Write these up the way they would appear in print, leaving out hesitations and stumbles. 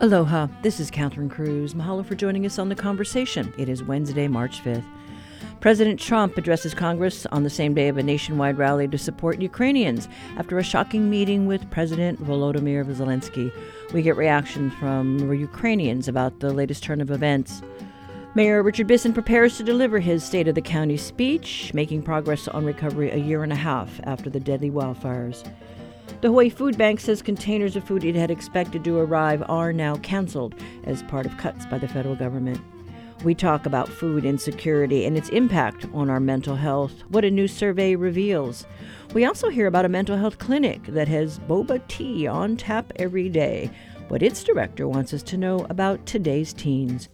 Aloha, this is Catherine Cruz. Mahalo for joining us on The Conversation. It is Wednesday, March 5th. President Trump addresses Congress on the same day of a nationwide rally to support Ukrainians after a shocking meeting with President Volodymyr Zelensky. We get reactions from Ukrainians about the latest turn of events. Mayor Richard Bisson prepares to deliver his State of the County speech, making progress on recovery a year and a half after the deadly wildfires. The Hawaii Food Bank says containers of food it had expected to arrive are now canceled as part of cuts by the federal government. We talk about food insecurity and its impact on our mental health, what a new survey reveals. We also hear about a mental health clinic that has boba tea on tap every day, what its director wants us to know about today's teens.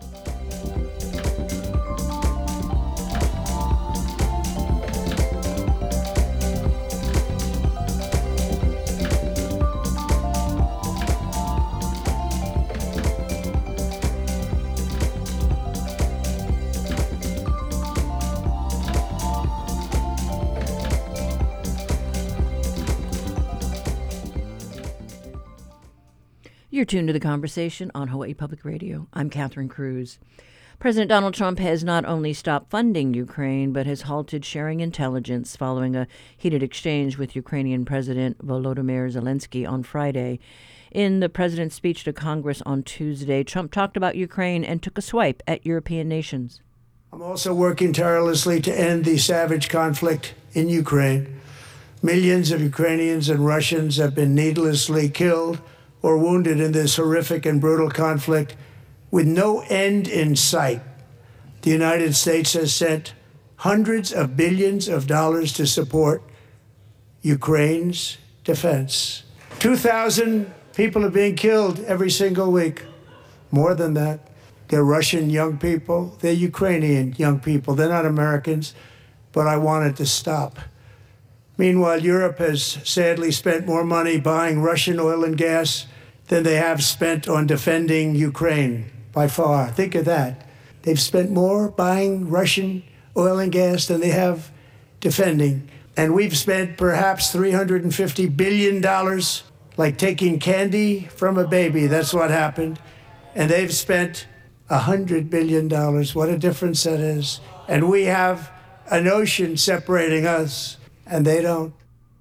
You're tuned to The Conversation on Hawaii Public Radio. I'm Catherine Cruz. President Donald Trump has not only stopped funding Ukraine, but has halted sharing intelligence following a heated exchange with Ukrainian President Volodymyr Zelensky on Friday. In the president's speech to Congress on Tuesday, Trump talked about Ukraine and took a swipe at European nations. I'm also working tirelessly to end the savage conflict in Ukraine. Millions of Ukrainians and Russians have been needlessly killed or wounded in this horrific and brutal conflict with no end in sight. The United States has sent hundreds of billions of dollars to support Ukraine's defense. 2,000 people are being killed every single week. More than that. They're Russian young people. They're Ukrainian young people. They're not Americans, but I want it to stop. Meanwhile, Europe has sadly spent more money buying Russian oil and gas than they have spent on defending Ukraine, by far. Think of that. They've spent more buying Russian oil and gas than they have defending. And we've spent perhaps $350 billion, like taking candy from a baby. That's what happened. And they've spent $100 billion. What a difference that is. And we have an ocean separating us, and they don't.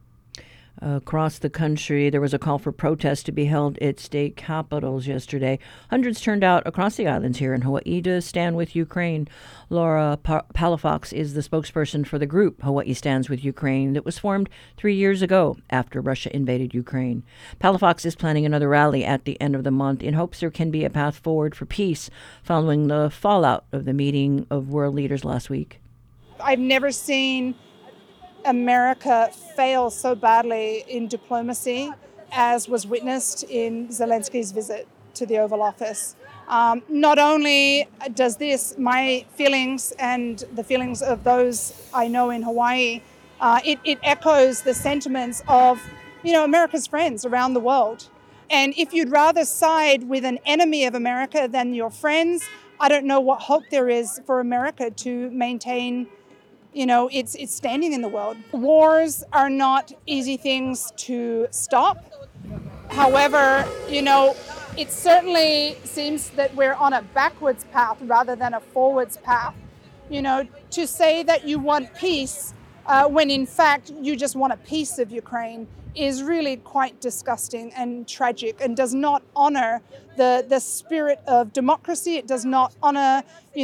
Across the country, there was a call for protests to be held at state capitals yesterday. Hundreds turned out across the islands here in Hawaii to stand with Ukraine. Laura Palafox is the spokesperson for the group Hawaii Stands with Ukraine that was formed 3 years ago after Russia invaded Ukraine. Palafox is planning another rally at the end of the month in hopes there can be a path forward for peace following the fallout of the meeting of world leaders last week. I've never seen America failed so badly in diplomacy as was witnessed in Zelensky's visit to the Oval Office. Not only does this, my feelings and the feelings of those I know in Hawaii, it echoes the sentiments of, America's friends around the world. And if you'd rather side with an enemy of America than your friends, I don't know what hope there is for America to maintain it's standing in the world. Wars are not easy things to stop. However, it certainly seems that we're on a backwards path rather than a forwards path. To say that you want peace when in fact you just want a piece of Ukraine is really quite disgusting and tragic and does not honor the spirit of democracy. It does not honor,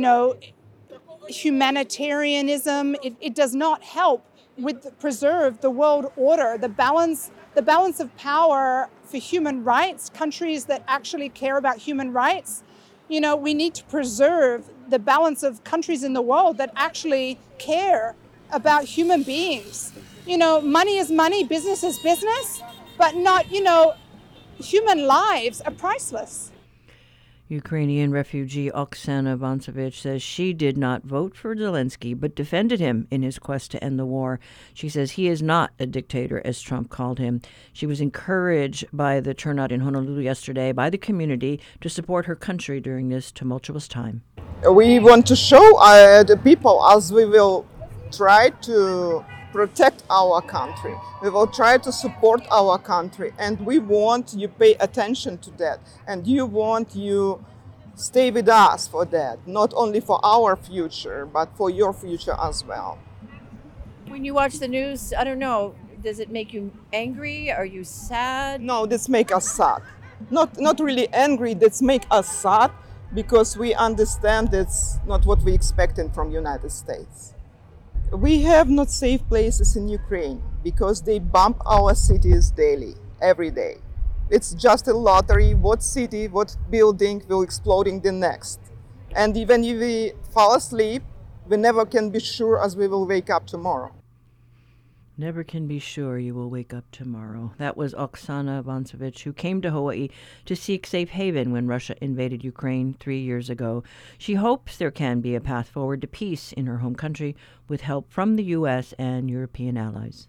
humanitarianism. It does not help preserve the world order, the balance of power for human rights, countries that actually care about human rights. We need to preserve the balance of countries in the world that actually care about human beings. Money is money, business is business, but not, human lives are priceless. Ukrainian refugee Oksana Vansovich says she did not vote for Zelensky, but defended him in his quest to end the war. She says he is not a dictator, as Trump called him. She was encouraged by the turnout in Honolulu yesterday by the community to support her country during this tumultuous time. We want to show the people, as we will try to protect our country. We will try to support our country, and we want you pay attention to that. And you stay with us for that, not only for our future, but for your future as well. When you watch the news, I don't know, does it make you angry? Are you sad? No, this make us sad. Not really angry, this make us sad because we understand it's not what we expected from United States. We have not safe places in Ukraine because they bomb our cities daily, every day. It's just a lottery, what city, what building will exploding the next. And even if we fall asleep, we never can be sure as we will wake up tomorrow. Never can be sure you will wake up tomorrow. That was Oksana Vancevich, who came to Hawaii to seek safe haven when Russia invaded Ukraine 3 years ago. She hopes there can be a path forward to peace in her home country with help from the U.S. and European allies.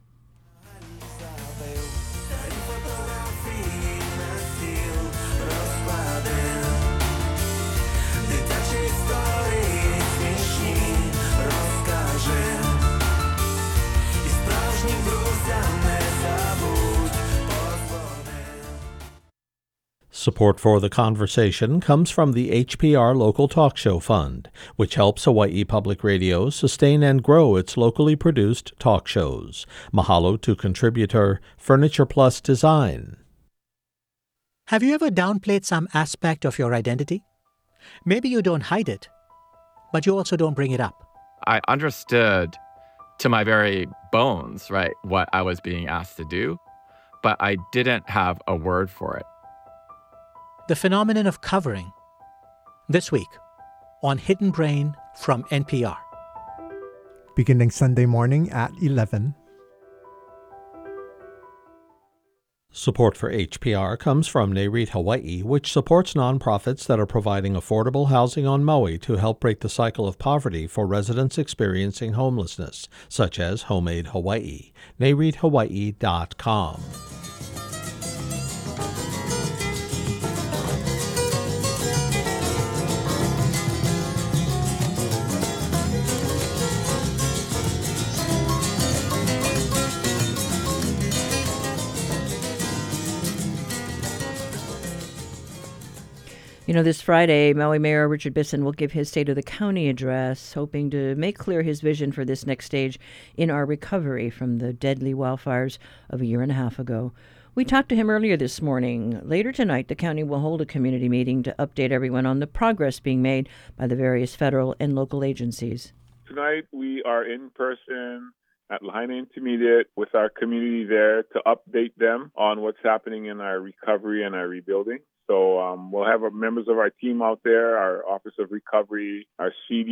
Support for the conversation comes from the HPR Local Talk Show Fund, which helps Hawaii Public Radio sustain and grow its locally produced talk shows. Mahalo to contributor Furniture Plus Design. Have you ever downplayed some aspect of your identity? Maybe you don't hide it, but you also don't bring it up. I understood to my very bones, right, what I was being asked to do, but I didn't have a word for it. The phenomenon of covering. This week on Hidden Brain from NPR. Beginning Sunday morning at 11. Support for HPR comes from NAREIT Hawaii, which supports nonprofits that are providing affordable housing on Maui to help break the cycle of poverty for residents experiencing homelessness, such as Homemade Hawaii. NAREITHawaii.com. You know, this Friday, Maui Mayor Richard Bisson will give his State of the County address, hoping to make clear his vision for this next stage in our recovery from the deadly wildfires of a year and a half ago. We talked to him earlier this morning. Later tonight, the county will hold a community meeting to update everyone on the progress being made by the various federal and local agencies. Tonight, we are in person at Lahaina Intermediate with our community there to update them on what's happening in our recovery and our rebuilding. So we'll have members of our team out there, our Office of Recovery, our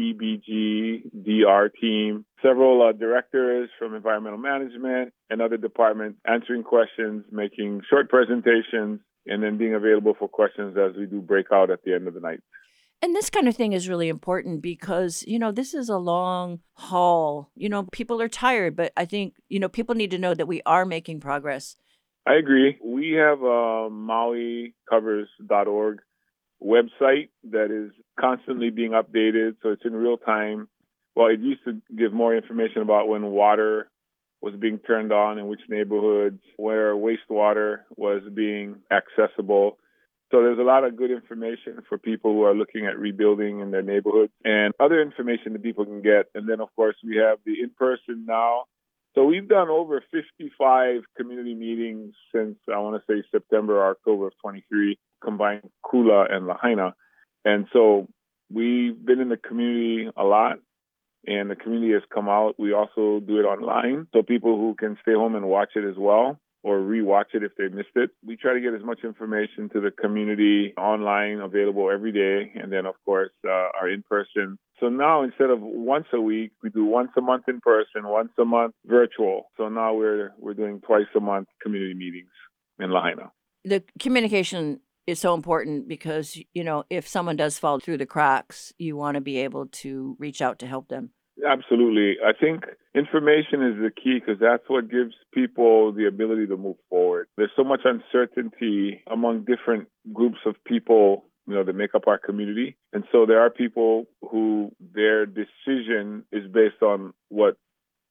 CDBG, DR team, several directors from environmental management and other departments answering questions, making short presentations, and then being available for questions as we do breakout at the end of the night. And this kind of thing is really important because, you know, this is a long haul. You know, people are tired, but I think, you know, people need to know that we are making progress. I agree. We have a MauiCovers.org website that is constantly being updated, so it's in real time. Well, it used to give more information about when water was being turned on in which neighborhoods, where wastewater was being accessible. So there's a lot of good information for people who are looking at rebuilding in their neighborhoods and other information that people can get. And then, of course, we have the in-person now. So we've done over 55 community meetings since, I want to say, September or October of 23, combined Kula and Lahaina. And so we've been in the community a lot, and the community has come out. We also do it online, so people who can stay home and watch it as well, or rewatch it if they missed it. We try to get as much information to the community online, available every day, and then, of course, our in-person. So now, instead of once a week, we do once a month in person, once a month virtual. So now we're doing twice a month community meetings in Lahaina. The communication is so important because, you know, if someone does fall through the cracks, you want to be able to reach out to help them. Absolutely. I think information is the key because that's what gives people the ability to move forward. There's so much uncertainty among different groups of people, you know, that make up our community. And so there are people who their decision is based on what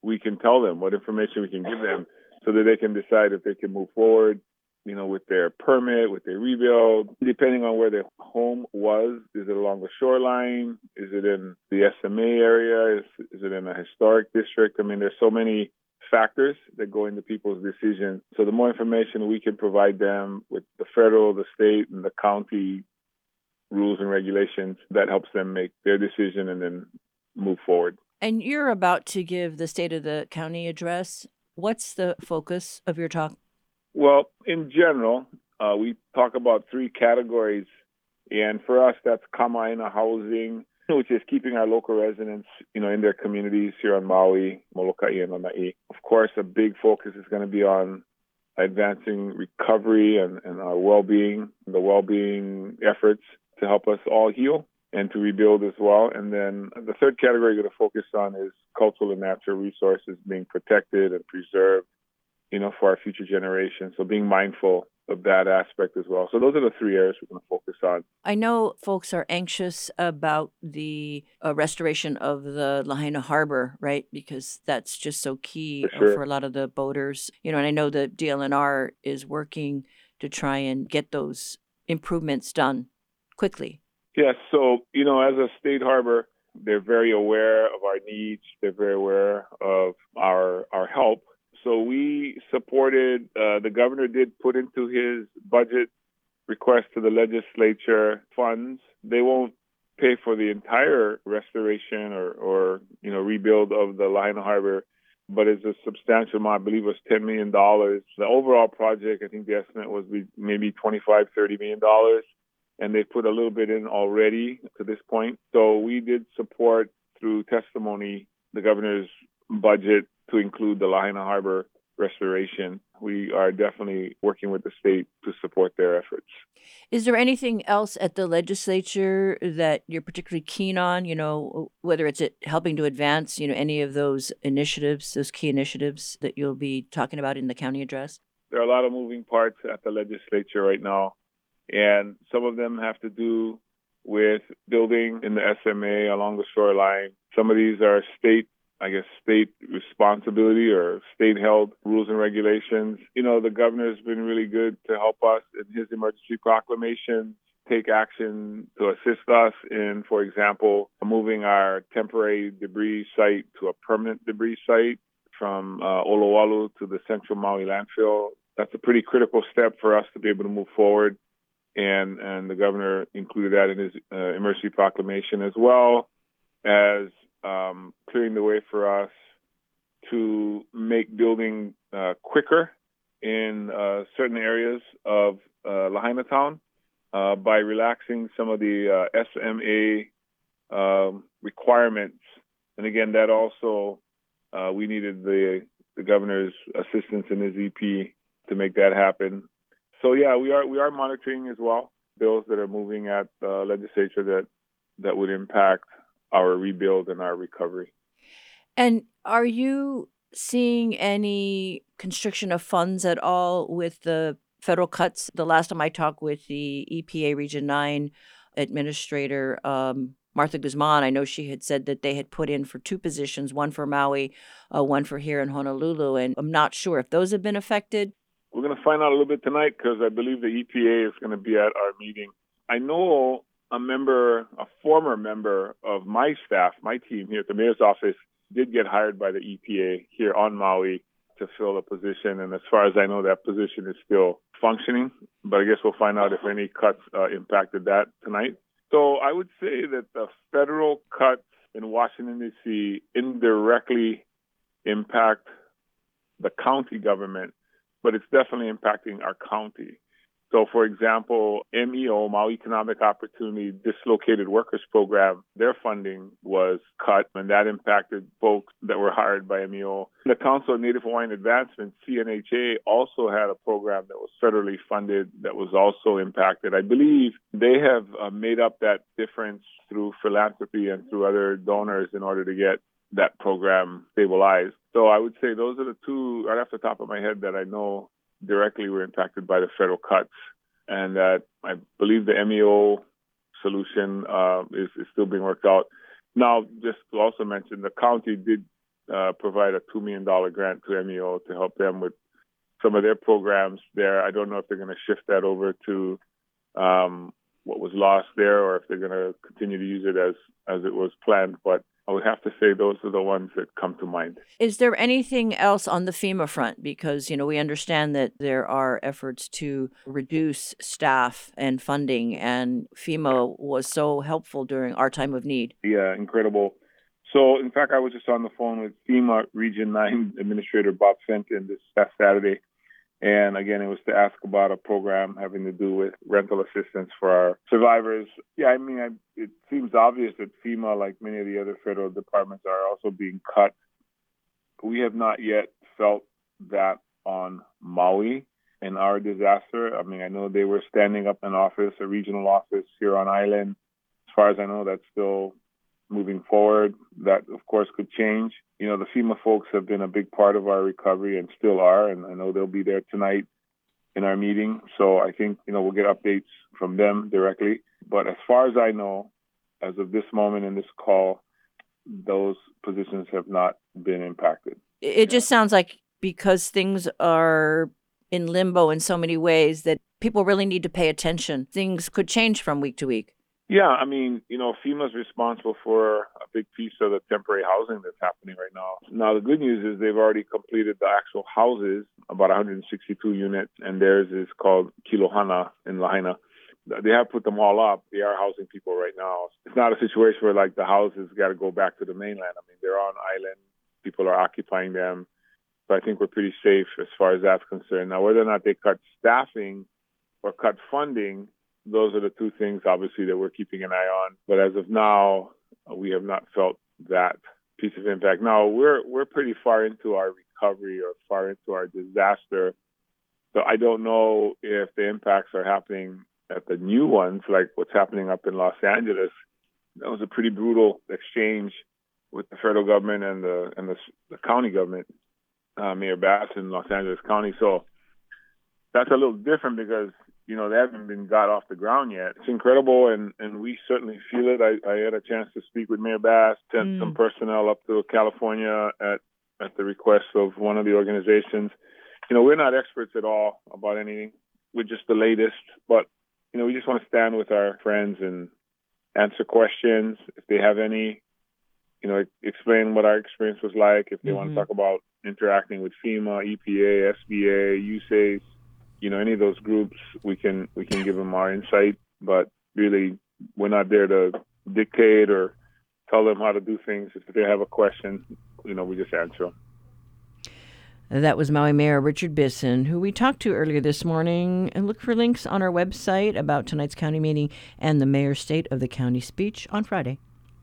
we can tell them, what information we can give them, so that they can decide if they can move forward, with their permit, with their rebuild, depending on where their home was. Is it along the shoreline? Is it in the SMA area? Is it in a historic district? I mean, there's so many factors that go into people's decision. So the more information we can provide them with the federal, the state, and the county rules and regulations, that helps them make their decision and then move forward. And you're about to give the State of the County address. What's the focus of your talk? Well, in general, we talk about three categories. And for us, that's Kama'aina housing, which is keeping our local residents, in their communities here on Maui, Molokai, and Lanai. Of course, a big focus is going to be on advancing recovery and our well-being, the well-being efforts to help us all heal and to rebuild as well. And then the third category we're going to focus on is cultural and natural resources being protected and preserved, for our future generations. So being mindful of that aspect as well. So those are the three areas we're going to focus on. I know folks are anxious about the restoration of the Lahaina Harbor, right? Because that's just so key for a lot of the boaters. And I know the DLNR is working to try and get those improvements done quickly. Yes. So, as a state harbor, they're very aware of our needs. They're very aware of our help. So we supported, the governor did put into his budget request to the legislature funds. They won't pay for the entire restoration or rebuild of the Lahaina Harbor, but it's a substantial amount. I believe it was $10 million. The overall project, I think the estimate was maybe $25, $30 million. And they put a little bit in already to this point. So we did support through testimony the governor's budget to include the Lahaina Harbor restoration. We are definitely working with the state to support their efforts. Is there anything else at the legislature that you're particularly keen on, whether it's helping to advance, any of those initiatives, those key initiatives that you'll be talking about in the county address? There are a lot of moving parts at the legislature right now, and some of them have to do with building in the SMA along the shoreline. Some of these are state responsibility or state-held rules and regulations. The governor's been really good to help us in his emergency proclamation, take action to assist us in, for example, moving our temporary debris site to a permanent debris site from Olowalu to the Central Maui landfill. That's a pretty critical step for us to be able to move forward. And the governor included that in his emergency proclamation, as well as clearing the way for us to make building quicker in certain areas of Lahaina Town by relaxing some of the SMA requirements. And again, that also, we needed the governor's assistance in his EP to make that happen. So yeah, we are monitoring as well bills that are moving at the legislature that would impact our rebuild and our recovery. And are you seeing any constriction of funds at all with the federal cuts? The last time I talked with the EPA Region 9 administrator, Martha Guzman, I know she had said that they had put in for two positions, one for Maui, one for here in Honolulu, and I'm not sure if those have been affected. We're going to find out a little bit tonight because I believe the EPA is going to be at our meeting. I know a former member of my staff, my team here at the mayor's office, did get hired by the EPA here on Maui to fill a position. And as far as I know, that position is still functioning. But I guess we'll find out if any cuts impacted that tonight. So I would say that the federal cuts in Washington, D.C. indirectly impact the county government, but it's definitely impacting our county. So, for example, MEO, Maui Economic Opportunity Dislocated Workers Program, their funding was cut, and that impacted folks that were hired by MEO. The Council of Native Hawaiian Advancement, CNHA, also had a program that was federally funded that was also impacted. I believe they have made up that difference through philanthropy and through other donors in order to get that program stabilized. So I would say those are the two, right off the top of my head, that I know directly were impacted by the federal cuts, and that I believe the MEO solution is still being worked out. Now, just to also mention, the county did provide a $2 million grant to MEO to help them with some of their programs there. I don't know if they're going to shift that over to what was lost there, or if they're going to continue to use it as it was planned. But I would have to say those are the ones that come to mind. Is there anything else on the FEMA front? Because, we understand that there are efforts to reduce staff and funding, and FEMA was so helpful during our time of need. Yeah, incredible. So, in fact, I was just on the phone with FEMA Region 9 Administrator Bob Fenton this past Saturday. And again, it was to ask about a program having to do with rental assistance for our survivors. Yeah, it seems obvious that FEMA, like many of the other federal departments, are also being cut. We have not yet felt that on Maui in our disaster. I know they were standing up an office, a regional office here on island. As far as I know, that's still moving forward. That, of course, could change. The FEMA folks have been a big part of our recovery and still are, and I know they'll be there tonight in our meeting. So I think, we'll get updates from them directly. But as far as I know, as of this moment in this call, those positions have not been impacted. It just sounds like because things are in limbo in so many ways that people really need to pay attention. Things could change from week to week. Yeah, FEMA's responsible for a big piece of the temporary housing that's happening right now. Now, the good news is they've already completed the actual houses, about 162 units, and theirs is called Kilohana in Lahaina. They have put them all up. They are housing people right now. It's not a situation where, the houses got to go back to the mainland. They're on island. People are occupying them. So I think we're pretty safe as far as that's concerned. Now, whether or not they cut staffing or cut funding, those are the two things, obviously, that we're keeping an eye on. But as of now, we have not felt that piece of impact. Now, we're pretty far into our recovery or far into our disaster. So I don't know if the impacts are happening at the new ones, like what's happening up in Los Angeles. That was a pretty brutal exchange with the federal government and the county government, Mayor Bass in Los Angeles County. So that's a little different because they haven't been got off the ground yet. It's incredible, and we certainly feel it. I had a chance to speak with Mayor Bass, sent some personnel up to California at the request of one of the organizations. We're not experts at all about anything. We're just the latest, but, we just want to stand with our friends and answer questions. If they have any, explain what our experience was like. If they want to talk about interacting with FEMA, EPA, SBA, USAID, any of those groups, we can give them our insight, but really we're not there to dictate or tell them how to do things. If they have a question, we just answer them. That was Maui Mayor Richard Bisson, who we talked to earlier this morning. And look for links on our website about tonight's county meeting and the mayor's State of the County speech on Friday.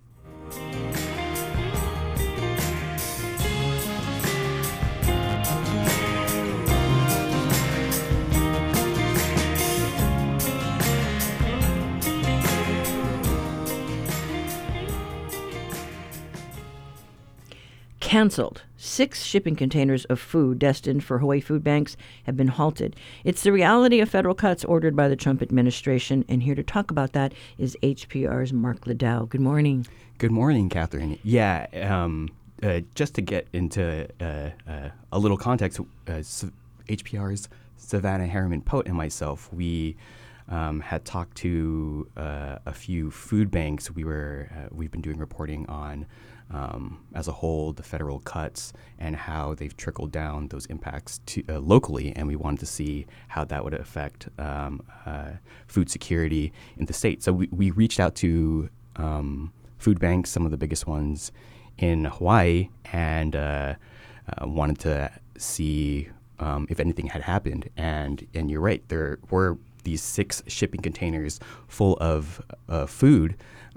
Canceled. 6 shipping containers of food destined for Hawaii food banks have been halted. It's the reality of federal cuts ordered by the Trump administration. And here to talk about that is HPR's Mark Liddell. Good morning. Good morning, Catherine. Yeah, just to get into a little context, HPR's Savannah Harriman-Pote and myself, we had talked to a few food banks. We've been doing reporting on, as a whole, the federal cuts and how they've trickled down those impacts to locally, and we wanted to see how that would affect food security in the state. So we reached out to food banks, some of the biggest ones in Hawaii, and wanted to see if anything had happened. And you're right, there were these 6 shipping containers full of food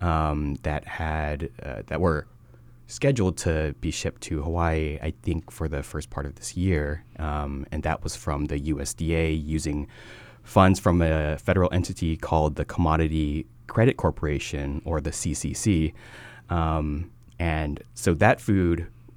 that were scheduled to be shipped to Hawaii, I think, for the first part of this year. And that was from the USDA using funds from a federal entity called the Commodity Credit Corporation, or the CCC. And so that food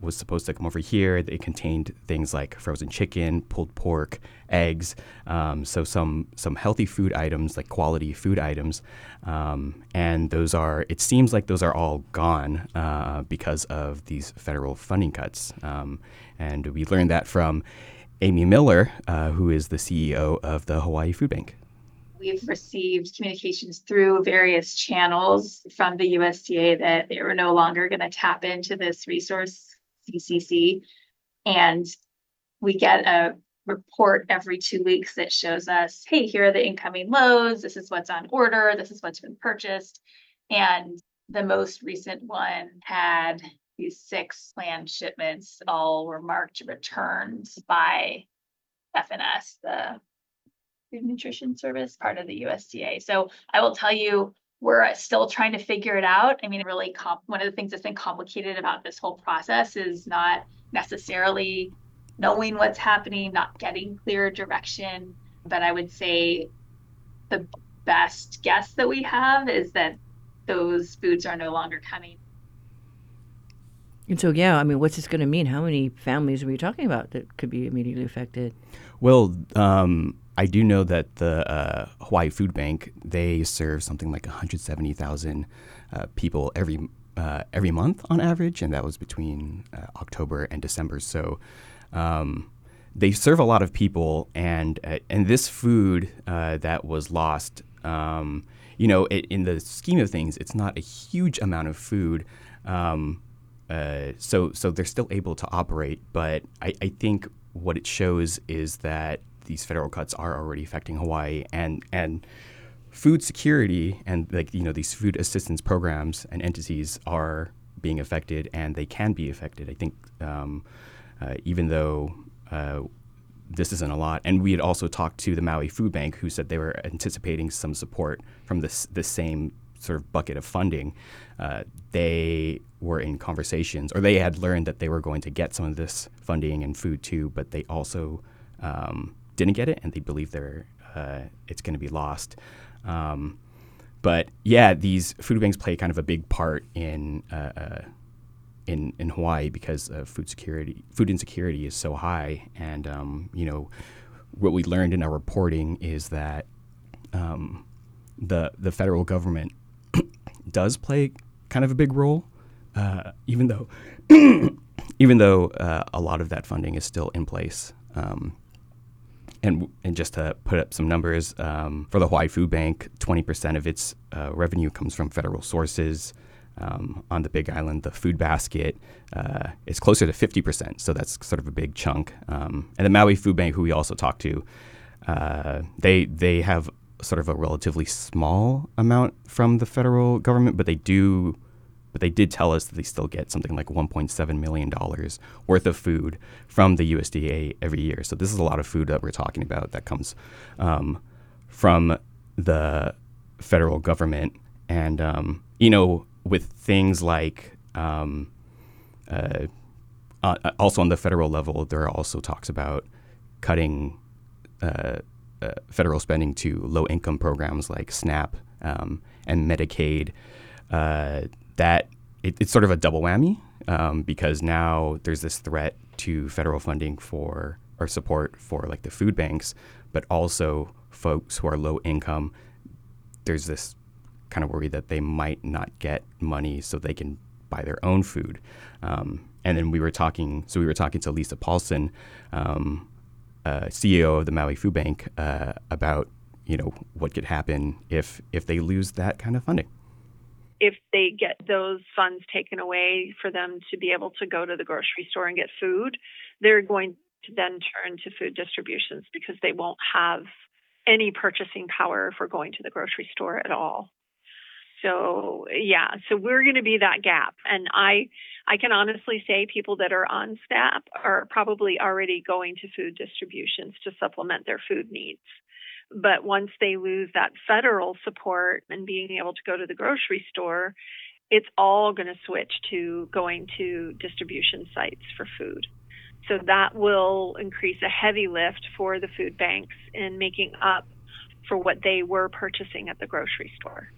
was supposed to come over here. It contained things like frozen chicken, pulled pork, eggs, so some healthy food items, like quality food items, and it seems like those are all gone because of these federal funding cuts. And we learned that from Amy Miller, who is the CEO of the Hawaii Food Bank. We've received communications through various channels from the USDA that they were no longer going to tap into this resource, CCC. And we get a report every 2 weeks that shows us, hey, here are the incoming loads. This is what's on order. This is what's been purchased. And the most recent one had these 6 planned shipments. All were marked returned by FNS, the Food Nutrition Service, part of the USDA. So I will tell you, we're still trying to figure it out. I mean, really, one of the things that's been complicated about this whole process is not necessarily knowing what's happening, not getting clear direction. But I would say the best guess that we have is that those foods are no longer coming. And so, yeah, I mean, what's this going to mean? How many families are we talking about that could be immediately affected? Well, I do know that the Hawaii Food Bank, they serve something like 170,000 people every month on average, and that was between October and December. So they serve a lot of people, and this food that was lost, in the scheme of things, it's not a huge amount of food. So they're still able to operate, but I think what it shows is that these federal cuts are already affecting Hawaii, and food security and these food assistance programs and entities are being affected, and they can be affected. I think even though this isn't a lot, and we had also talked to the Maui Food Bank, who said they were anticipating some support from the same sort of bucket of funding. They were in conversations, or they had learned that they were going to get some of this funding and food too, but they also didn't get it, and they believe it's going to be lost. But yeah, these food banks play kind of a big part in Hawaii because food insecurity is so high, and what we learned in our reporting is that the federal government does play kind of a big role, even though a lot of that funding is still in place. And just to put up some numbers, for the Hawaii Food Bank, 20% of its revenue comes from federal sources. On the Big Island, the food basket is closer to 50%, so that's sort of a big chunk. And the Maui Food Bank, who we also talked to, they have sort of a relatively small amount from the federal government, but they did tell us that they still get something like $1.7 million worth of food from the USDA every year. So this is a lot of food that we're talking about that comes from the federal government. And, with things like also on the federal level, there are also talks about cutting federal spending to low-income programs like SNAP and Medicaid. That it's sort of a double whammy because now there's this threat to federal funding or support for like the food banks, but also folks who are low income. There's this kind of worry that they might not get money so they can buy their own food. And then we were talking to Lisa Paulson, CEO of the Maui Food Bank, about what could happen if they lose that kind of funding. If they get those funds taken away for them to be able to go to the grocery store and get food, they're going to then turn to food distributions because they won't have any purchasing power for going to the grocery store at all. So we're going to be that gap. And I can honestly say people that are on SNAP are probably already going to food distributions to supplement their food needs. But once they lose that federal support and being able to go to the grocery store, it's all going to switch to going to distribution sites for food. So that will increase a heavy lift for the food banks in making up for what they were purchasing at the grocery store.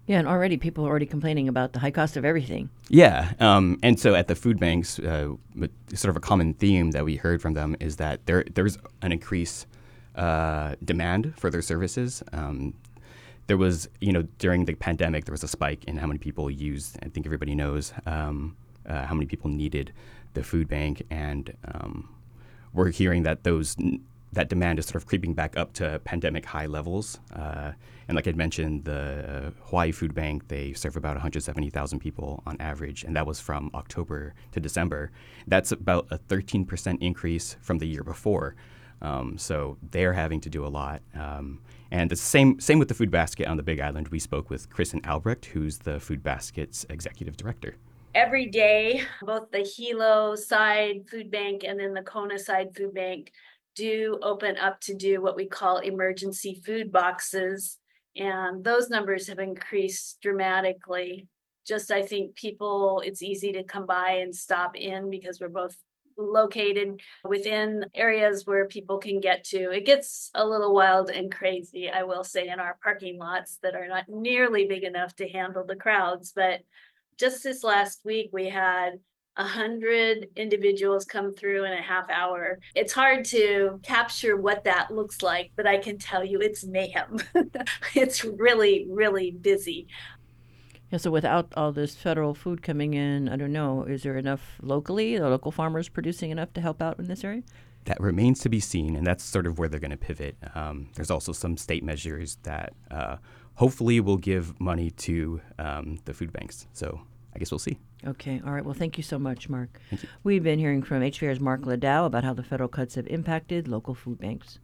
Yeah, and already people are already complaining about the high cost of everything. Yeah, and so at the food banks, sort of a common theme that we heard from them is that there's an increased demand for their services. There was, during the pandemic, there was a spike in how many people used. I think everybody knows how many people needed the food bank, and we're hearing that that demand is sort of creeping back up to pandemic high levels. And like I'd mentioned, the Hawaii Food Bank, they serve about 170,000 people on average, and that was from October to December. That's about a 13% increase from the year before. So they're having to do a lot. And the same with the Food Basket on the Big Island. We spoke with Kristen Albrecht, who's the Food Basket's executive director. Every day, both the Hilo side food bank and then the Kona side food bank do open up to do what we call emergency food boxes. And those numbers have increased dramatically. Just, I think people, it's easy to come by and stop in because we're both located within areas where people can get to. It gets a little wild and crazy, I will say, in our parking lots that are not nearly big enough to handle the crowds. But just this last week, we had 100 individuals come through in a half hour. It's hard to capture what that looks like, but I can tell you it's mayhem. It's really, really busy. Yeah, so without all this federal food coming in, I don't know, is there enough locally, the local farmers producing enough to help out in this area? That remains to be seen, and that's sort of where they're going to pivot. There's also some state measures that hopefully will give money to the food banks. So I guess we'll see. Okay. All right. Well, thank you so much, Mark. Thank you. We've been hearing from HPR's Mark Ladow about how the federal cuts have impacted local food banks.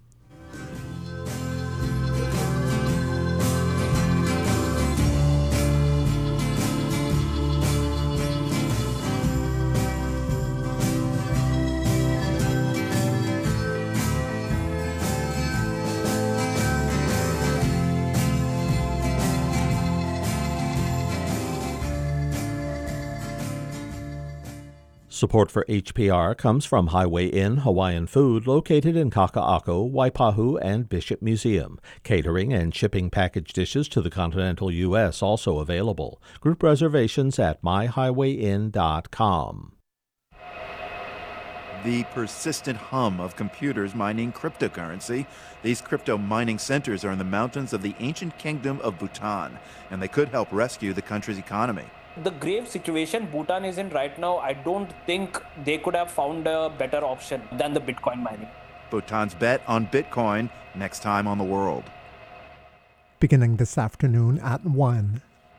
Support for HPR comes from Highway Inn Hawaiian Food, located in Kaka'ako, Waipahu, and Bishop Museum. Catering and shipping package dishes to the continental U.S. also available. Group reservations at myhighwayinn.com. The persistent hum of computers mining cryptocurrency. These crypto mining centers are in the mountains of the ancient kingdom of Bhutan, and they could help rescue the country's economy. The grave situation Bhutan is in right now, I don't think they could have found a better option than the Bitcoin mining. Bhutan's bet on Bitcoin next time on The World. Beginning this afternoon at 1.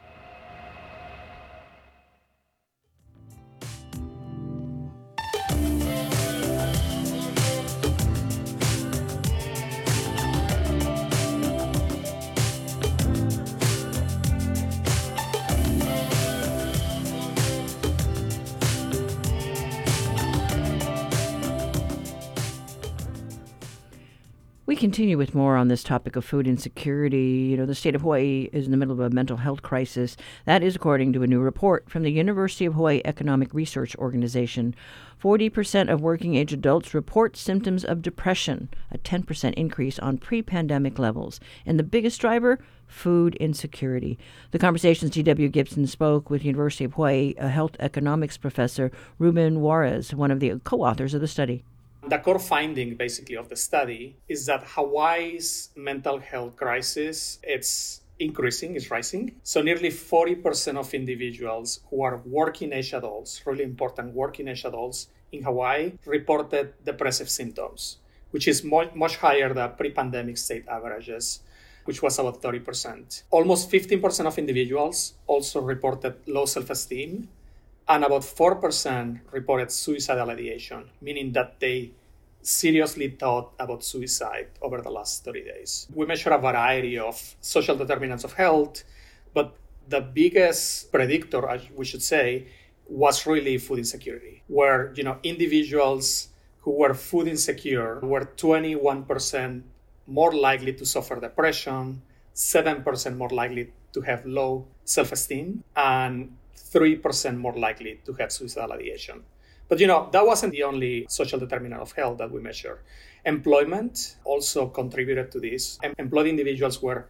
We continue with more on this topic of food insecurity. The state of Hawaii is in the middle of a mental health crisis. That is according to a new report from the University of Hawaii Economic Research Organization. 40% of working-age adults report symptoms of depression, a 10% increase on pre-pandemic levels. And the biggest driver, food insecurity. The Conversation's G.W. Gibson spoke with University of Hawaii health economics professor Ruben Juarez, one of the co-authors of the study. The core finding, basically, of the study is that Hawaii's mental health crisis, it's increasing, it's rising. So nearly 40% of individuals who are working-age adults, really important working-age adults in Hawaii, reported depressive symptoms, which is much higher than pre-pandemic state averages, which was about 30%. Almost 15% of individuals also reported low self-esteem, and about 4% reported suicidal ideation, meaning that they seriously thought about suicide over the last 30 days. We measure a variety of social determinants of health, but the biggest predictor, we should say, was really food insecurity, where individuals who were food insecure were 21% more likely to suffer depression, 7% more likely to have low self-esteem, and 3% more likely to have suicidal ideation. But that wasn't the only social determinant of health that we measure. Employment also contributed to this. Employed individuals were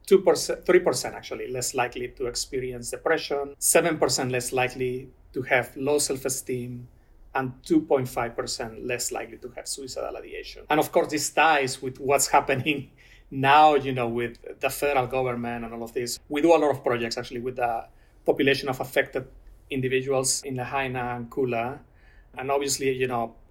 2%, 3% actually less likely to experience depression, 7% less likely to have low self-esteem, and 2.5% less likely to have suicidal ideation. And of course, this ties with what's happening now, with the federal government and all of this. We do a lot of projects actually with the population of affected individuals in Lahaina and Kula. And obviously,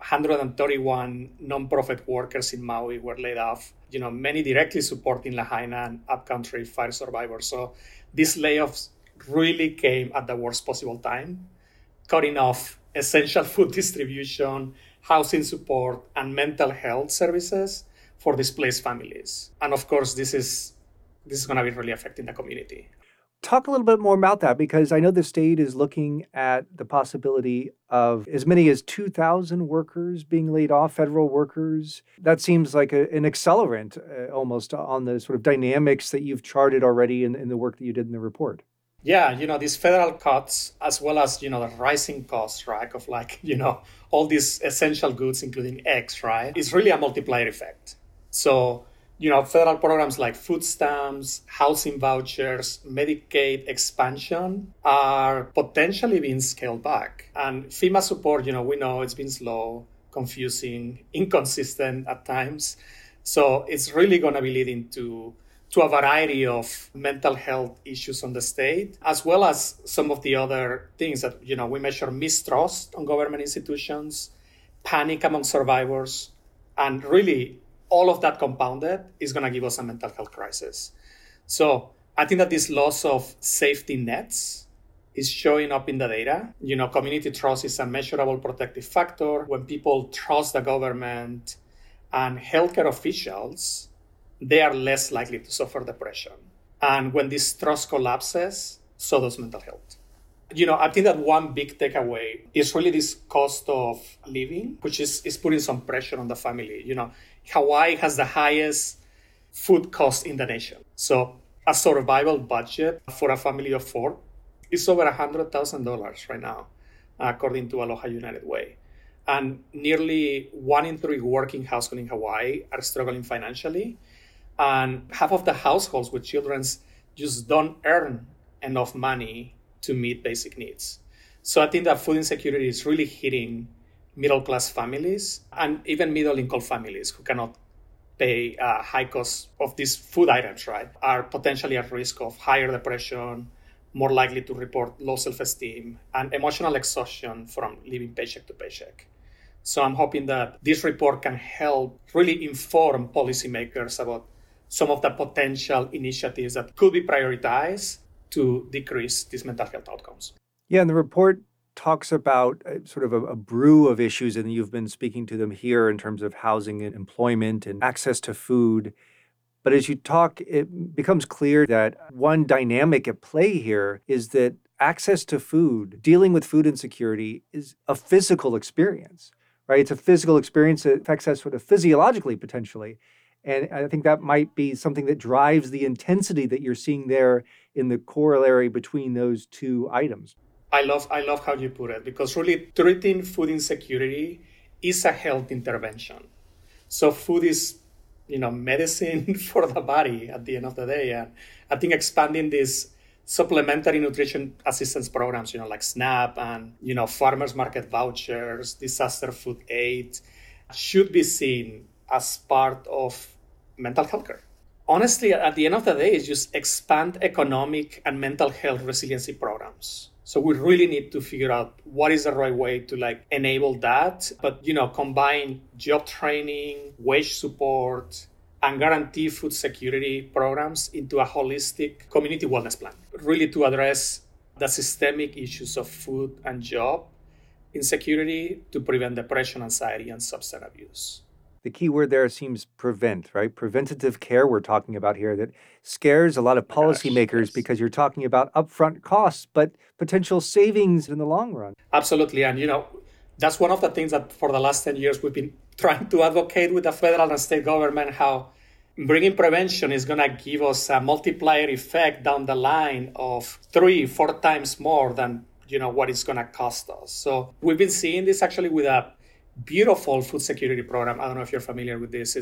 131 nonprofit workers in Maui were laid off, many directly supporting Lahaina and upcountry fire survivors. So these layoffs really came at the worst possible time, cutting off essential food distribution, housing support, and mental health services for displaced families. And of course, this is going to be really affecting the community. Talk a little bit more about that, because I know the state is looking at the possibility of as many as 2,000 workers being laid off, federal workers. That seems like an accelerant almost on the sort of dynamics that you've charted already in the work that you did in the report. Yeah, these federal cuts, as well as, the rising costs, right, of all these essential goods, including eggs, right, is really a multiplier effect. So, federal programs like food stamps, housing vouchers, Medicaid expansion are potentially being scaled back. And FEMA support, we know it's been slow, confusing, inconsistent at times. So it's really going to be leading to a variety of mental health issues on the state, as well as some of the other things that, we measure mistrust on government institutions, panic among survivors, and really all of that compounded is going to give us a mental health crisis. So I think that this loss of safety nets is showing up in the data. Community trust is a measurable protective factor. When people trust the government and healthcare officials, they are less likely to suffer depression. And when this trust collapses, so does mental health. I think that one big takeaway is really this cost of living, which is putting some pressure on the family. Hawaii has the highest food cost in the nation. So a survival budget for a family of 4 is over $100,000 right now, according to Aloha United Way. And nearly 1 in 3 working households in Hawaii are struggling financially. And half of the households with children just don't earn enough money to meet basic needs. So I think that food insecurity is really hitting middle-class families and even middle-income families who cannot pay high costs of these food items, right, are potentially at risk of higher depression, more likely to report low self-esteem, and emotional exhaustion from living paycheck to paycheck. So I'm hoping that this report can help really inform policymakers about some of the potential initiatives that could be prioritized to decrease these mental health outcomes. Yeah, and the report talks about sort of a brew of issues, and you've been speaking to them here in terms of housing and employment and access to food. But as you talk, it becomes clear that one dynamic at play here is that access to food, dealing with food insecurity, is a physical experience, right? It's a physical experience that affects us sort of physiologically, potentially. And I think that might be something that drives the intensity that you're seeing there in the corollary between those two items. I love how you put it, because really treating food insecurity is a health intervention. So food is, medicine for the body at the end of the day. And I think expanding these supplementary nutrition assistance programs, like SNAP and, farmers market vouchers, disaster food aid, should be seen as part of mental health care. Honestly, at the end of the day, it's just expand economic and mental health resiliency programs. So we really need to figure out what is the right way to enable that, but combine job training, wage support, and guarantee food security programs into a holistic community wellness plan, really to address the systemic issues of food and job insecurity to prevent depression, anxiety, and substance abuse. The key word there seems prevent, right? Preventative care we're talking about here that scares a lot of policymakers because you're talking about upfront costs, but potential savings in the long run. Absolutely. And, that's one of the things that for the last 10 years we've been trying to advocate with the federal and state government, how bringing prevention is going to give us a multiplier effect down the line of 3-4 times more than, what it's going to cost us. So we've been seeing this actually with a beautiful food security program. I don't know if you're familiar with this. It's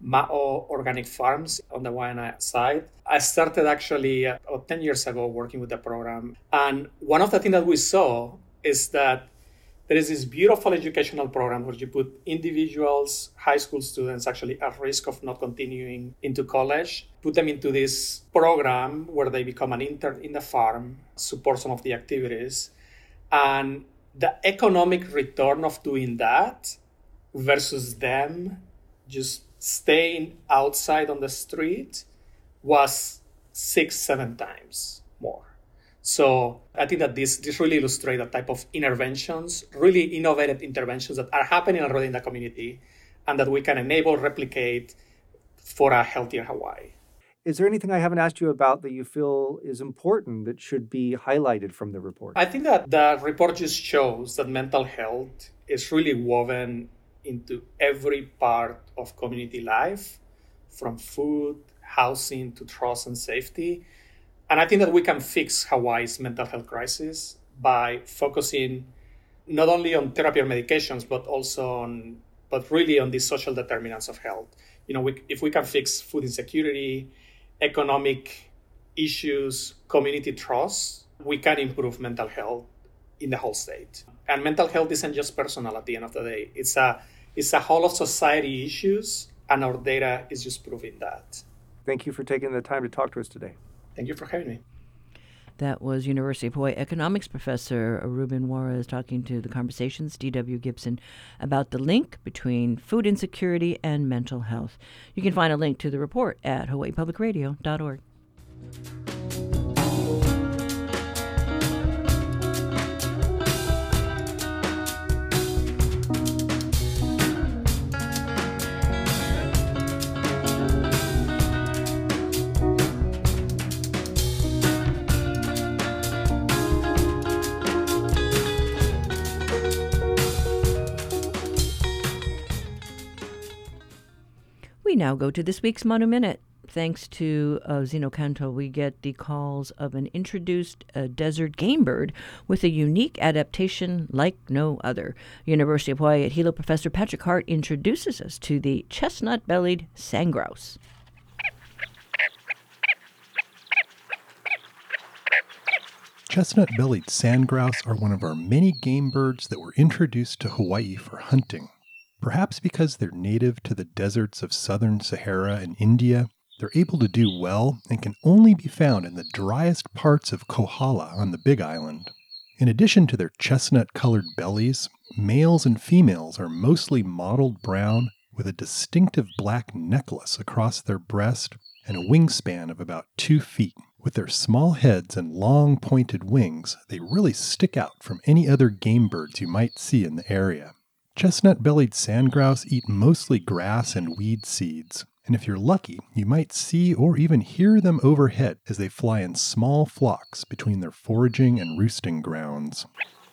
Ma'o Organic Farms on the Waianae side. I started actually about 10 years ago working with the program. And one of the things that we saw is that there is this beautiful educational program where you put individuals, high school students actually at risk of not continuing into college, put them into this program where they become an intern in the farm, support some of the activities. And the economic return of doing that versus them just staying outside on the street was 6-7 times more. So I think that this really illustrates the type of interventions, really innovative interventions that are happening already in the community and that we can enable, replicate for a healthier Hawaii. Is there anything I haven't asked you about that you feel is important that should be highlighted from the report? I think that the report just shows that mental health is really woven into every part of community life, from food, housing to trust and safety. And I think that we can fix Hawaii's mental health crisis by focusing not only on therapy or medications, but really on the social determinants of health. If we can fix food insecurity, economic issues, community trust, we can improve mental health in the whole state. And mental health isn't just personal at the end of the day. It's a whole of society issues, and our data is just proving that. Thank you for taking the time to talk to us today. Thank you for having me. That was University of Hawaii economics professor Ruben Juarez talking to The Conversation's D.W. Gibson about the link between food insecurity and mental health. You can find a link to the report at hawaiipublicradio.org. We now go to this week's Manu Minute. Thanks to Zeno Canto, we get the calls of an introduced desert game bird with a unique adaptation like no other. University of Hawaii at Hilo Professor Patrick Hart introduces us to the chestnut-bellied sandgrouse. Chestnut-bellied sandgrouse are one of our many game birds that were introduced to Hawaii for hunting. Perhaps because they're native to the deserts of southern Sahara and India, they're able to do well and can only be found in the driest parts of Kohala on the Big Island. In addition to their chestnut-colored bellies, males and females are mostly mottled brown with a distinctive black necklace across their breast and a wingspan of about 2 feet. With their small heads and long pointed wings, they really stick out from any other game birds you might see in the area. Chestnut-bellied sandgrouse eat mostly grass and weed seeds, and if you're lucky, you might see or even hear them overhead as they fly in small flocks between their foraging and roosting grounds.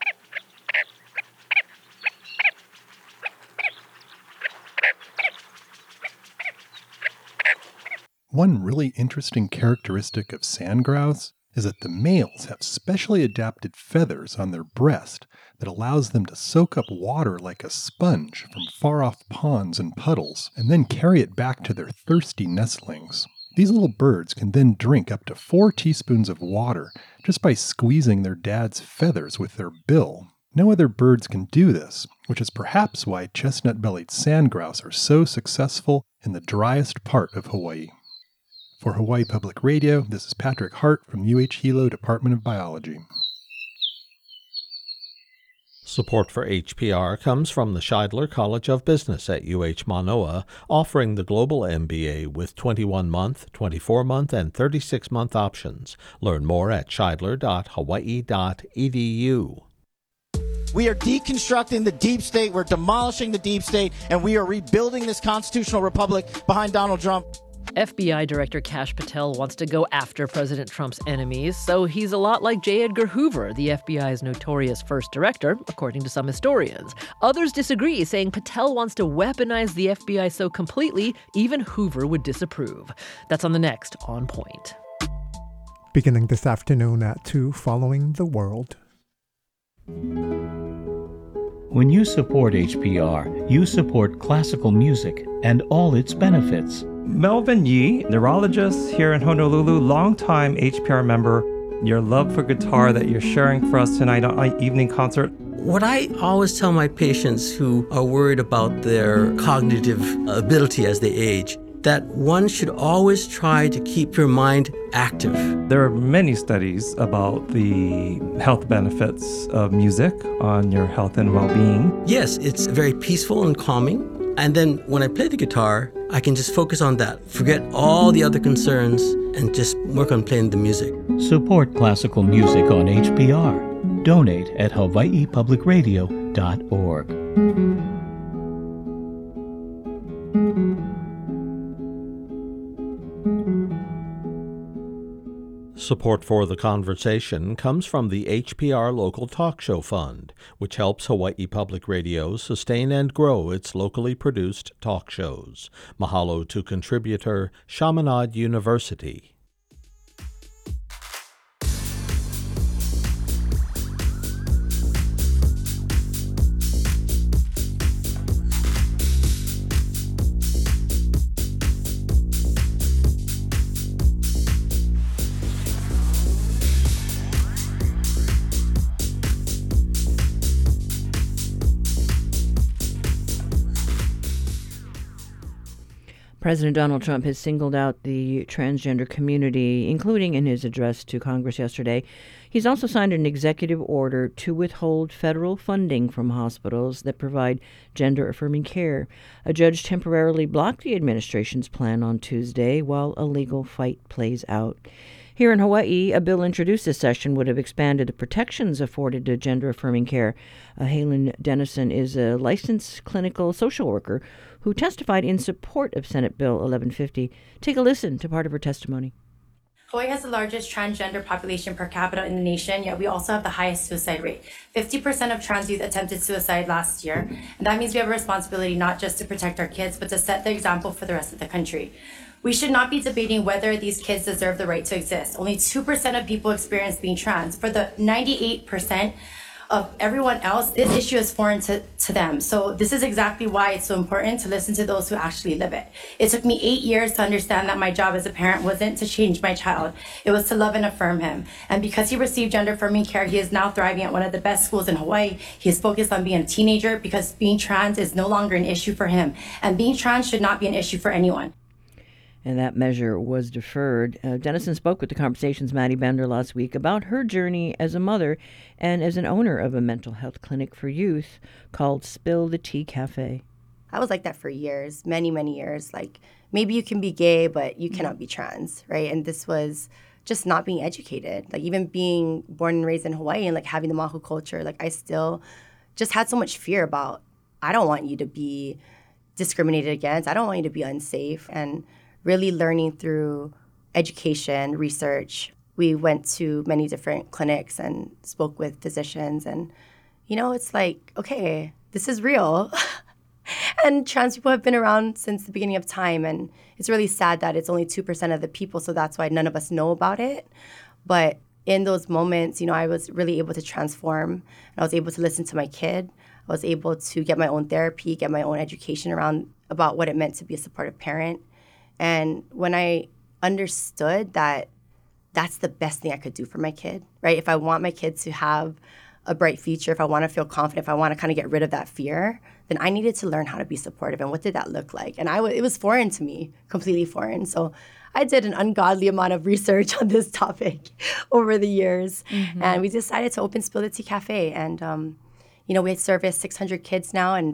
One really interesting characteristic of sandgrouse is that the males have specially adapted feathers on their breast that allows them to soak up water like a sponge from far-off ponds and puddles, and then carry it back to their thirsty nestlings. These little birds can then drink up to 4 teaspoons of water just by squeezing their dad's feathers with their bill. No other birds can do this, which is perhaps why chestnut-bellied sandgrouse are so successful in the driest part of Hawaii. For Hawaii Public Radio, this is Patrick Hart from UH Hilo Department of Biology. Support for HPR comes from the Scheidler College of Business at UH Manoa, offering the Global MBA with 21-month, 24-month, and 36-month options. Learn more at scheidler.hawaii.edu. We are deconstructing the deep state, we're demolishing the deep state, and we are rebuilding this constitutional republic behind Donald Trump. FBI Director Kash Patel wants to go after President Trump's enemies, so he's a lot like J. Edgar Hoover, the FBI's notorious first director, according to some historians. Others disagree, saying Patel wants to weaponize the FBI so completely, even Hoover would disapprove. That's on the next On Point. Beginning this afternoon at 2, Following the World. When you support HPR, you support classical music and all its benefits. Melvin Yee, neurologist here in Honolulu, longtime HPR member. Your love for guitar that you're sharing for us tonight on our evening concert. What I always tell my patients who are worried about their cognitive ability as they age, that one should always try to keep your mind active. There are many studies about the health benefits of music on your health and well-being. Yes, it's very peaceful and calming. And then when I play the guitar, I can just focus on that, forget all the other concerns, and just work on playing the music. Support classical music on HPR. Donate at hawaiipublicradio.org. Support for the conversation comes from the HPR Local Talk Show Fund, which helps Hawaii Public Radio sustain and grow its locally produced talk shows. Mahalo to contributor Chaminade University. President Donald Trump has singled out the transgender community, including in his address to Congress yesterday. He's also signed an executive order to withhold federal funding from hospitals that provide gender-affirming care. A judge temporarily blocked the administration's plan on Tuesday while a legal fight plays out. Here in Hawaii, a bill introduced this session would have expanded the protections afforded to gender-affirming care. Halen Dennison is a licensed clinical social worker who testified in support of Senate Bill 1150. Take a listen to part of her testimony. Hawaii has the largest transgender population per capita in the nation, yet we also have the highest suicide rate. 50% of trans youth attempted suicide last year, and that means we have a responsibility not just to protect our kids, but to set the example for the rest of the country. We should not be debating whether these kids deserve the right to exist. Only 2% of people experience being trans. For the 98% of everyone else, this issue is foreign to them. So this is exactly why it's so important to listen to those who actually live it. It took me 8 years to understand that my job as a parent wasn't to change my child. It was to love and affirm him. And because he received gender-affirming care, he is now thriving at one of the best schools in Hawaii. He is focused on being a teenager because being trans is no longer an issue for him. And being trans should not be an issue for anyone. And that measure was deferred. Dennison spoke with The Conversation's Maddie Bender last week about her journey as a mother and as an owner of a mental health clinic for youth called Spill the Tea Cafe. I was like that for years, many, many years. Like, maybe you can be gay, but you cannot be trans, right? And this was just not being educated. Like, even being born and raised in Hawaii and, like, having the mahu culture, like, I still just had so much fear about, I don't want you to be discriminated against. I don't want you to be unsafe. And really learning through education, research. We went to many different clinics and spoke with physicians. And, you know, it's like, okay, this is real. And trans people have been around since the beginning of time. And it's really sad that it's only 2% of the people. So that's why none of us know about it. But in those moments, you know, I was really able to transform. And I was able to listen to my kid. I was able to get my own therapy, get my own education about what it meant to be a supportive parent. And when I understood that that's the best thing I could do for my kid, right? If I want my kid to have a bright future, if I want to feel confident, if I want to kind of get rid of that fear, then I needed to learn how to be supportive. And what did that look like? And it was foreign to me, completely foreign. So I did an ungodly amount of research on this topic over the years. Mm-hmm. And we decided to open Spill the Tea Cafe. And, you know, we had serviced 600 kids now, and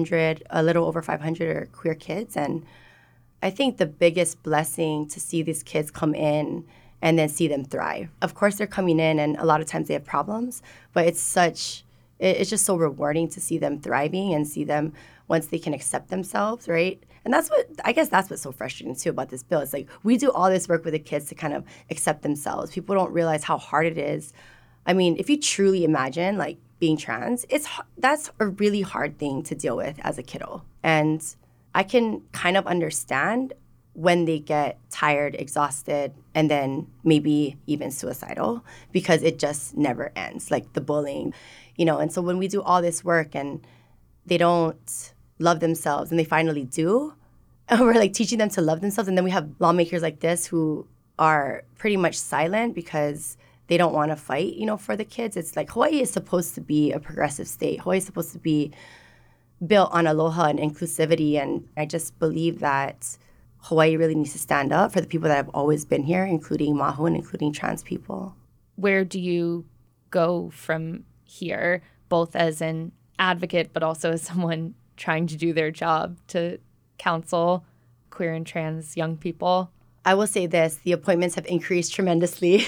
a little over 500 are queer kids. And I think the biggest blessing to see these kids come in and then see them thrive. Of course, they're coming in and a lot of times they have problems, but it's just so rewarding to see them thriving and see them once they can accept themselves, right? And that's what's so frustrating too about this bill. It's like, we do all this work with the kids to kind of accept themselves. People don't realize how hard it is. I mean, if you truly imagine like being trans, that's a really hard thing to deal with as a kiddo. And I can kind of understand when they get tired, exhausted, and then maybe even suicidal, because it just never ends, like the bullying, And so when we do all this work and they don't love themselves and they finally do, we're like teaching them to love themselves. And then we have lawmakers like this who are pretty much silent because they don't want to fight, for the kids. It's like Hawaii is supposed to be a progressive state. Hawaii is supposed to be built on aloha and inclusivity. And I just believe that Hawaii really needs to stand up for the people that have always been here, including Mahu and including trans people. Where do you go from here, both as an advocate, but also as someone trying to do their job to counsel queer and trans young people? I will say this, the appointments have increased tremendously.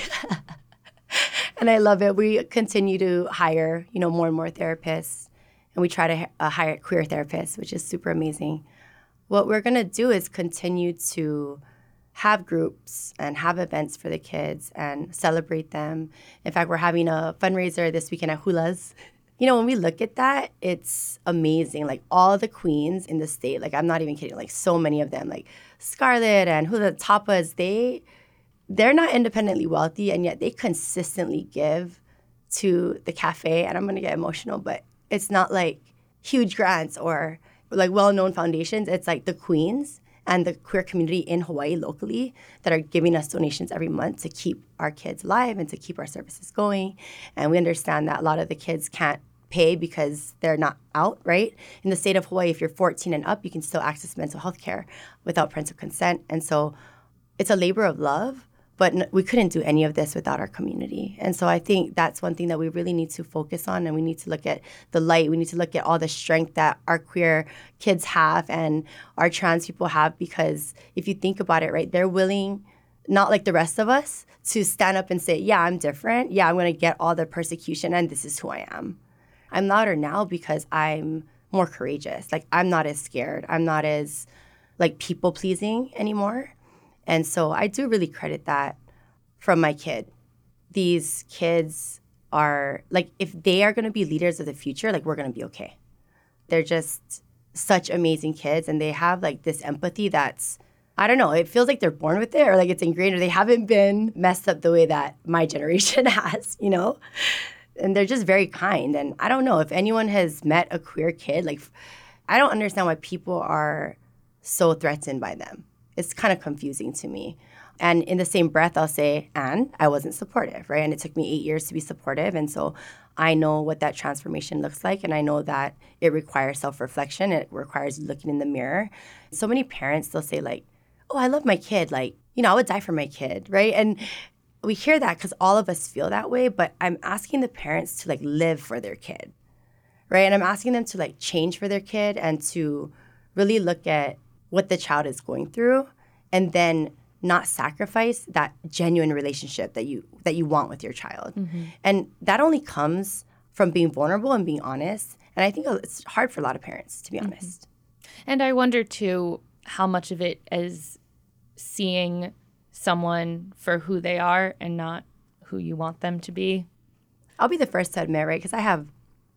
And I love it. We continue to hire, more and more therapists. And we try to hire queer therapists, which is super amazing. What we're going to do is continue to have groups and have events for the kids and celebrate them. In fact, we're having a fundraiser this weekend at Hula's. When we look at that, it's amazing. Like all the queens in the state, like I'm not even kidding, like so many of them, like Scarlett and Hula Tapas, they're not independently wealthy, and yet they consistently give to the cafe. And I'm going to get emotional, but it's not like huge grants or like well-known foundations. It's like the queens and the queer community in Hawaii locally that are giving us donations every month to keep our kids alive and to keep our services going. And we understand that a lot of the kids can't pay because they're not out, right? In the state of Hawaii, if you're 14 and up, you can still access mental health care without parental consent. And so it's a labor of love, but we couldn't do any of this without our community. And so I think that's one thing that we really need to focus on, and we need to look at the light. We need to look at all the strength that our queer kids have and our trans people have, because if you think about it, right, they're willing, not like the rest of us, to stand up and say, yeah, I'm different. Yeah, I'm going to get all the persecution, and this is who I am. I'm louder now because I'm more courageous. Like, I'm not as scared. I'm not as, like, people-pleasing anymore. And so I do really credit that from my kid. These kids are, like, if they are going to be leaders of the future, like, we're going to be okay. They're just such amazing kids, and they have, like, this empathy that's, I don't know, it feels like they're born with it, or like it's ingrained, or they haven't been messed up the way that my generation has, And they're just very kind. And I don't know, if anyone has met a queer kid, like, I don't understand why people are so threatened by them. It's kind of confusing to me. And in the same breath, I'll say, and I wasn't supportive, right? And it took me 8 years to be supportive. And so I know what that transformation looks like. And I know that it requires self-reflection. It requires looking in the mirror. So many parents, they'll say like, oh, I love my kid. Like, I would die for my kid, right? And we hear that because all of us feel that way. But I'm asking the parents to like live for their kid, right? And I'm asking them to like change for their kid and to really look at what the child is going through, and then not sacrifice that genuine relationship that you want with your child. Mm-hmm. And that only comes from being vulnerable and being honest. And I think it's hard for a lot of parents, to be honest. And I wonder, too, how much of it is seeing someone for who they are and not who you want them to be. I'll be the first to admit, right? Because I have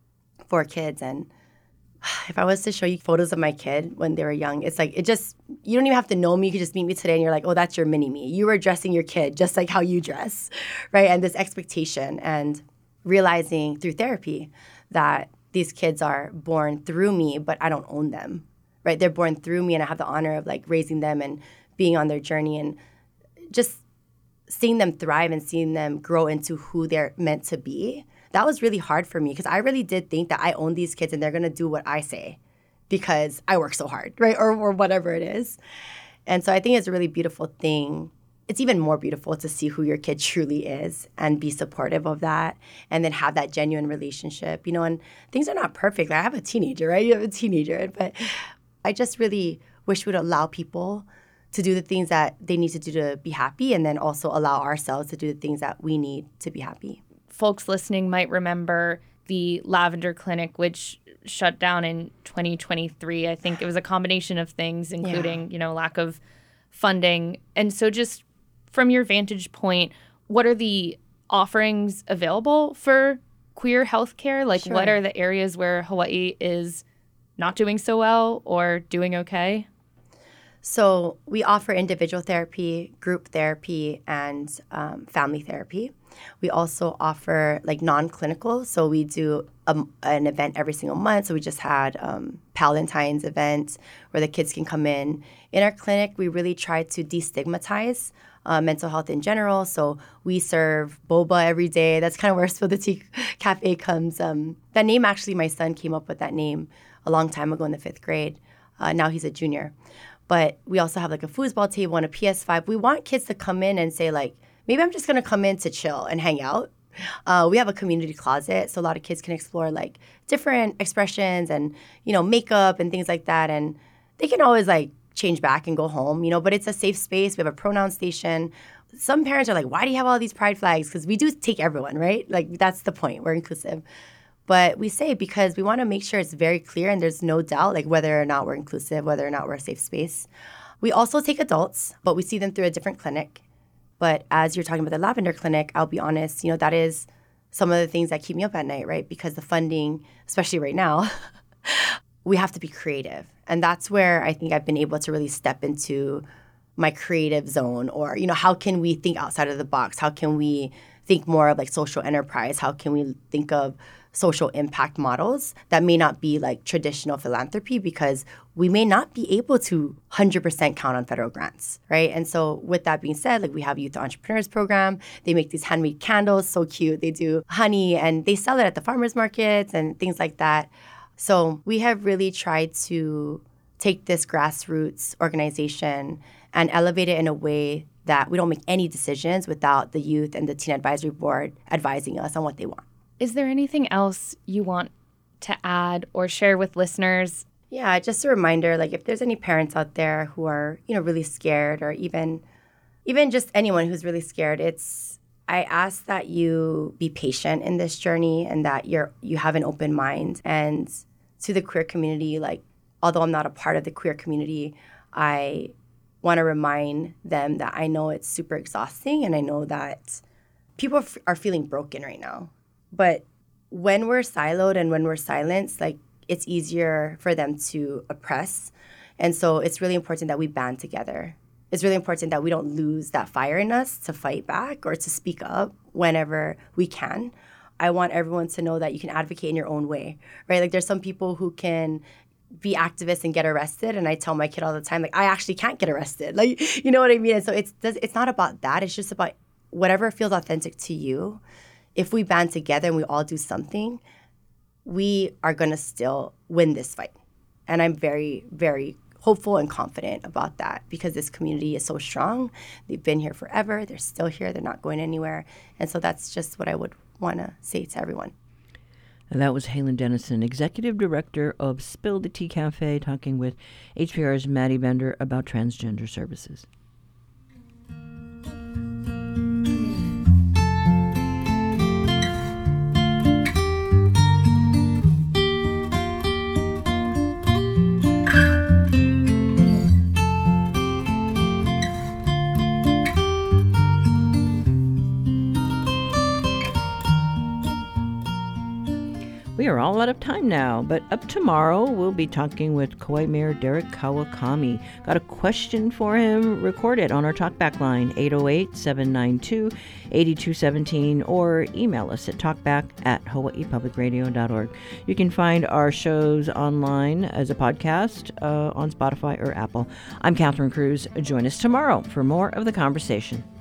4 kids, and if I was to show you photos of my kid when they were young, it's like, you don't even have to know me. You could just meet me today and you're like, oh, that's your mini me. You were dressing your kid just like how you dress, right? And this expectation, and realizing through therapy that these kids are born through me, but I don't own them, right? They're born through me, and I have the honor of like raising them and being on their journey, and just seeing them thrive and seeing them grow into who they're meant to be. That was really hard for me, because I really did think that I own these kids and they're going to do what I say because I work so hard, right? Or whatever it is. And so I think it's a really beautiful thing. It's even more beautiful to see who your kid truly is and be supportive of that, and then have that genuine relationship, and things are not perfect. I have a teenager, right? You have a teenager. But I just really wish we'd allow people to do the things that they need to do to be happy, and then also allow ourselves to do the things that we need to be happy. Folks listening might remember the Lavender Clinic, which shut down in 2023. I think it was a combination of things, including, lack of funding. And so just from your vantage point, what are the offerings available for queer healthcare? Like, Sure. What are the areas where Hawaii is not doing so well or doing okay? So we offer individual therapy, group therapy, and family therapy. We also offer like non-clinical. So we do an event every single month. So we just had Palentine's event where the kids can come in. In our clinic, we really try to destigmatize mental health in general. So we serve boba every day. That's kind of where Spill the Tea Cafe comes. That name, actually, my son came up with that name a long time ago in the 5th grade. Now he's a junior. But we also have like a foosball table and a PS5. We want kids to come in and say like, maybe I'm just going to come in to chill and hang out. We have a community closet, so a lot of kids can explore like different expressions and, makeup and things like that. And they can always like change back and go home, but it's a safe space. We have a pronoun station. Some parents are like, why do you have all these pride flags? Because we do take everyone, right? Like that's the point. We're inclusive. But we say because we want to make sure it's very clear and there's no doubt like whether or not we're inclusive, whether or not we're a safe space. We also take adults, but we see them through a different clinic. But as you're talking about the Lavender Clinic, I'll be honest, that is some of the things that keep me up at night, right? Because the funding, especially right now, we have to be creative. And that's where I think I've been able to really step into my creative zone or, how can we think outside of the box? How can we think more of like social enterprise? How can we think of social impact models that may not be like traditional philanthropy because we may not be able to 100% count on federal grants, right? And so with that being said, like we have Youth Entrepreneurs Program. They make these handmade candles, so cute. They do honey and they sell it at the farmers markets and things like that. So we have really tried to take this grassroots organization and elevate it in a way that we don't make any decisions without the youth and the teen advisory board advising us on what they want. Is there anything else you want to add or share with listeners? Yeah, just a reminder, like if there's any parents out there who are, really scared or even just anyone who's really scared, I ask that you be patient in this journey and that you have an open mind. And to the queer community, like although I'm not a part of the queer community, I want to remind them that I know it's super exhausting and I know that people are feeling broken right now. But when we're siloed and when we're silenced, like it's easier for them to oppress. And so it's really important that we band together. It's really important that we don't lose that fire in us to fight back or to speak up whenever we can. I want everyone to know that you can advocate in your own way, right? Like there's some people who can be activists and get arrested. And I tell my kid all the time, like, I actually can't get arrested. Like, you know what I mean? And so it's not about that. It's just about whatever feels authentic to you. If we band together and we all do something, we are going to still win this fight. And I'm very, very hopeful and confident about that because this community is so strong. They've been here forever. They're still here. They're not going anywhere. And so that's just what I would want to say to everyone. And that was Halen Dennison, Executive Director of Spill the Tea Cafe, talking with HPR's Maddie Bender about transgender services. We are all out of time now, but up tomorrow we'll be talking with Kauai Mayor Derek Kawakami. Got a question for him? Record it on our talkback line, 808-792-8217, or email us at talkback@hawaiipublicradio.org. You can find our shows online as a podcast on Spotify or Apple. I'm Catherine Cruz. Join us tomorrow for more of the conversation.